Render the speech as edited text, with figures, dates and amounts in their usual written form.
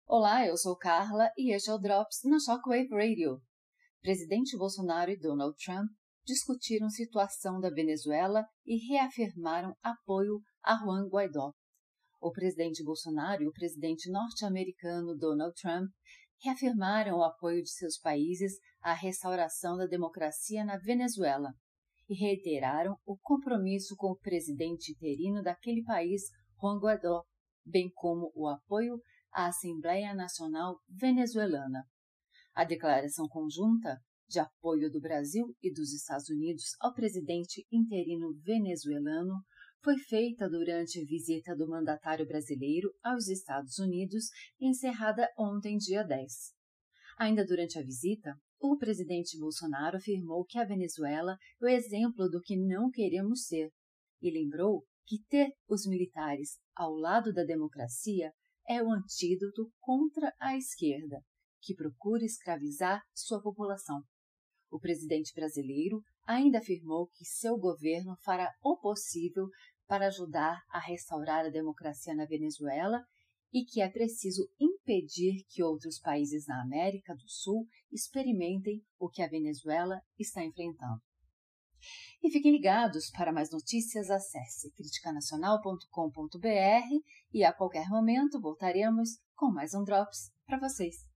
Olá, eu sou Carla e este é o Drops na Shockwave Radio. Presidente Bolsonaro e Donald Trump discutiram situação da Venezuela e reafirmaram apoio a Juan Guaidó. O presidente Bolsonaro e o presidente norte-americano Donald Trump reafirmaram o apoio de seus países à restauração da democracia na Venezuela e reiteraram o compromisso com o presidente interino daquele país, Juan Guaidó, bem como o apoio à Assembleia Nacional Venezuelana. A declaração conjunta de apoio do Brasil e dos Estados Unidos ao presidente interino venezuelano foi feita durante a visita do mandatário brasileiro aos Estados Unidos, encerrada ontem, dia 10. Ainda durante a visita, o presidente Bolsonaro afirmou que a Venezuela é o exemplo do que não queremos ser e lembrou que ter os militares ao lado da democracia é o antídoto contra a esquerda, que procura escravizar sua população. O presidente brasileiro ainda afirmou que seu governo fará o possível para ajudar a restaurar a democracia na Venezuela e que é preciso impedir que outros países na América do Sul experimentem o que a Venezuela está enfrentando. E fiquem ligados, para mais notícias acesse criticanacional.com.br e a qualquer momento voltaremos com mais um Drops para vocês.